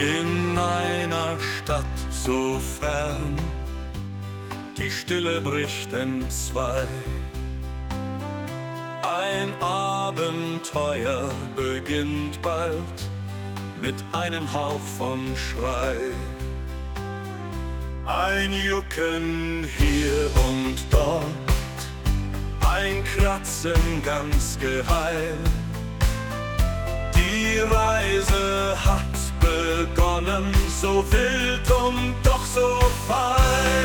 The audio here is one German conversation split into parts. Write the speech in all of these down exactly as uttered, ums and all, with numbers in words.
In einer Stadt so fern, die Stille bricht entzwei. Ein Abenteuer beginnt bald mit einem Hauch von Schrei. Ein Jucken hier und dort, ein Kratzen ganz geheim. Die Reise hat begonnen, so wild und doch so fein.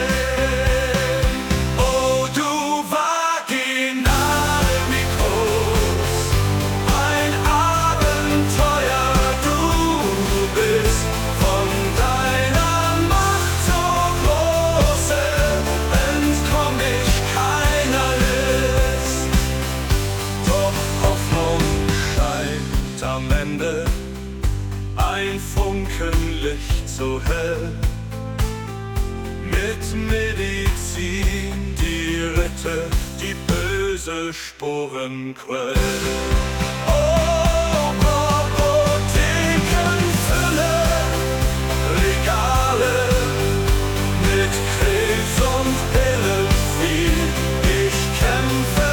Oh, du Vagina Nikos, ein Abenteuer du bist, von deiner Macht so große, entkomm ich keiner List. Doch Hoffnung scheint am Ende, ein Funkenlicht so hell, mit Medizin, die rettet die böse Sporenquelle. Oh, Apothekenfülle, Regale mit Krebs und Pillen viel. Ich kämpfe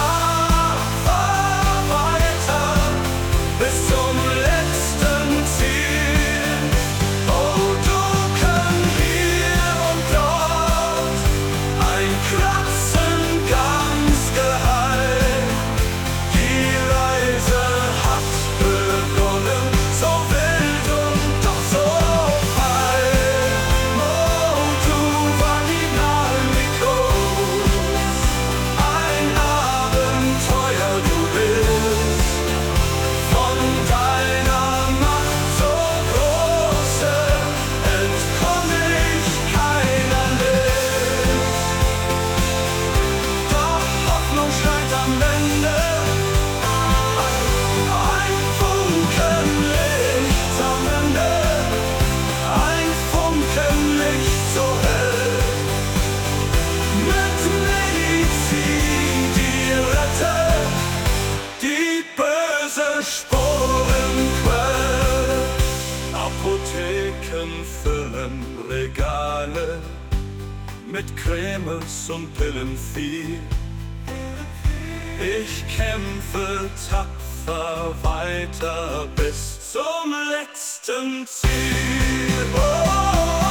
tapfer weiter bis zum letzten Ziel. Oh, Ducken hier und dort, ein Kratzen ganz geheim. Die Reise hat begonnen, so wild und doch so fein. Oh, du Vagina Nikos, ein Abenteuer du bist, von deiner Macht so große, entkomm ich keiner List. Doch Hoffnung scheint am Ende, ein Funkenlicht am Ende, ein Funkenlicht so hell, mit Medizin, die rettet die böse Sporenquelle. Apotheken füllen Regale mit Cremes und Pillen viel. Ich kämpfe tapfer weiter bis zum letzten Ziel. Oh,